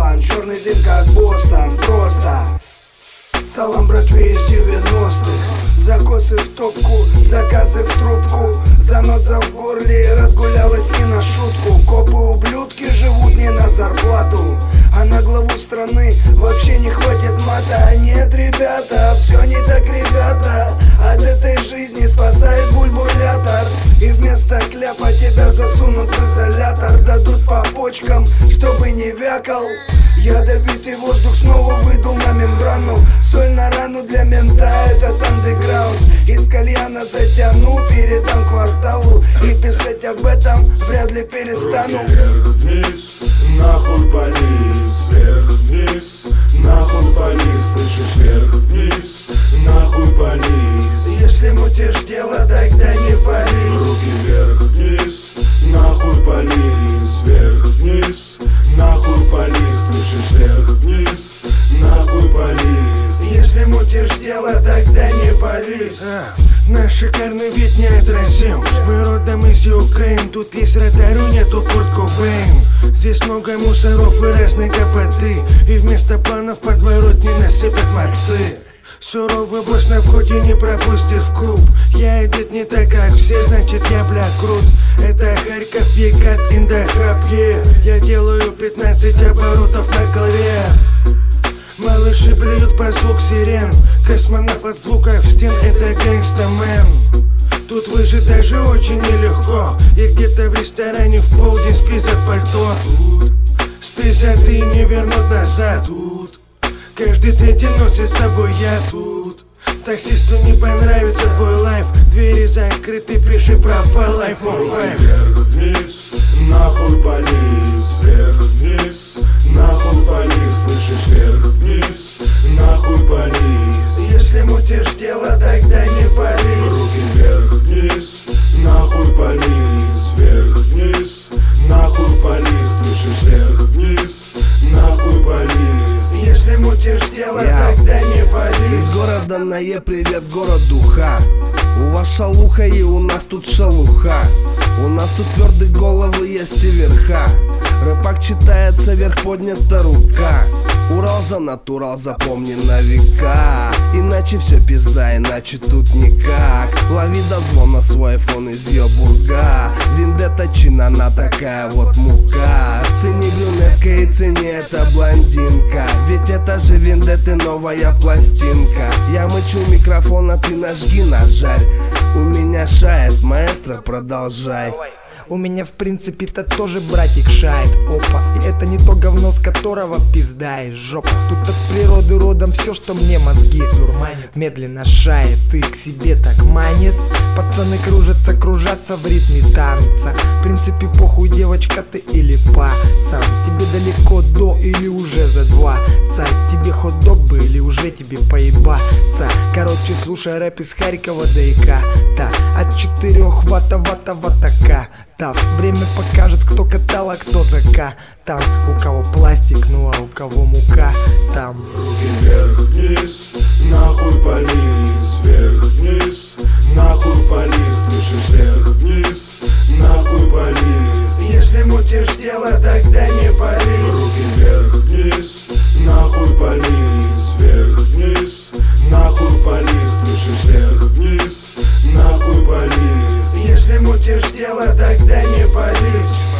план, черный дым как Бостон. Просто салам братве из 90-х. Закосы в топку, заказы в трубку, заноза в горле, разгулялась не на шутку. Копы-ублюдки живут не на зарплату, а на главу страны вообще не хватит мата. Нет, ребята, все не так, ребята. От этой жизни спасает бульбулятор, и вместо кляпа тебя засунут в изолятор. Дадут по почкам, чтобы не вякал. Ядовитый воздух снова выдул на мембрану. Соль на рану для мента, этот андеграунд. Из кальяна затяну, передам кварталу, и писать об этом вряд ли перестану. Руки вверх-вниз, нахуй полис. Вверх-вниз, нахуй полис. Слышишь, вверх-вниз, нахуй полис. Если мутишь дело, тогда не пались. Руки вверх-вниз, нахуй полис. Вверх-вниз, нахуй полис. Слышишь, вверх-вниз, нахуй полис. Если мутишь дело, тогда не пались. Наш шикарный вид неотразим. Мы родом из Украины, тут есть ротару, нету Курт Кобейн. Здесь много мусоров и разной гопоты, и вместо планов подворотни насыпят мацы. Суровый босс на входе не пропустит в клуб. Я одет не так, как все, значит я бля крут. Это Харьков, Екат, Индахаб, Я делаю 15 оборотов на голове. Малыши блюют по звук сирен, космонавт от звуков стен, это гэнгста-мен. Тут выжить даже очень нелегко, и где-то в ресторане в полдень спиздят пальто. Тут спиздят и не вернут назад. Тут каждый третий носит с собой я. Тут таксисту не понравится твой лайф, двери закрыты, пиши пропал iPhone 5. Вверх-вниз, нахуй полис. Вверх-вниз, нахуй полис. Слышишь, вверх-вниз, нахуй полис. Если мутишь дело, тогда не пались. Руки вверх-вниз, нахуй полис. Вверх-вниз, нахуй полис. Слышишь, вверх-вниз, нахуй полис. Если мутишь дело, тогда не пались. Из города на Е привет городу Ха. У вас шалуха и у нас тут шалуха. У нас тут твердые головы есть и верха. Рэпак читается, вверх поднята рука. Урал за натурал, запомни на века. Иначе все пизда, иначе тут никак. Лови дозвон на свой айфон из Йобурга. Виндетта чин, она такая вот мука. Цени брюнетка и цени эта блондинка. Ведь это же Виндетты новая пластинка. Я мычу микрофон, а ты нажги на жарь. У меня шает, маэстро, продолжай. У меня в принципе-то тоже братик шает. Опа, и это не то говно, с которого пизда и жопа. Тут от природы родом все, что мне мозги дурманит. Медленно шает и к себе так манит. Пацаны кружатся, кружатся в ритме танца. В принципе похуй, девочка ты или пацан. Тебе далеко до или уже за 20. Тебе хот-дог бы или уже тебе поебаться. Короче, слушай рэп из Харькова до Еката. От 4 вата-вата-ватака. Время покажет, кто катал, а кто закатан. У кого пластик, ну а у кого мука там. Руки вверх-вниз, нахуй полис. Вверх-вниз, нахуй полис. Слышишь, вверх-вниз, нахуй полис. Если мутишь дело, тогда не пались. Руки вверх-вниз, нахуй полис. Вверх-вниз, нахуй полис. Слышишь, вверх-вниз, нахуй полис. Если мутишь дело, тогда не пались.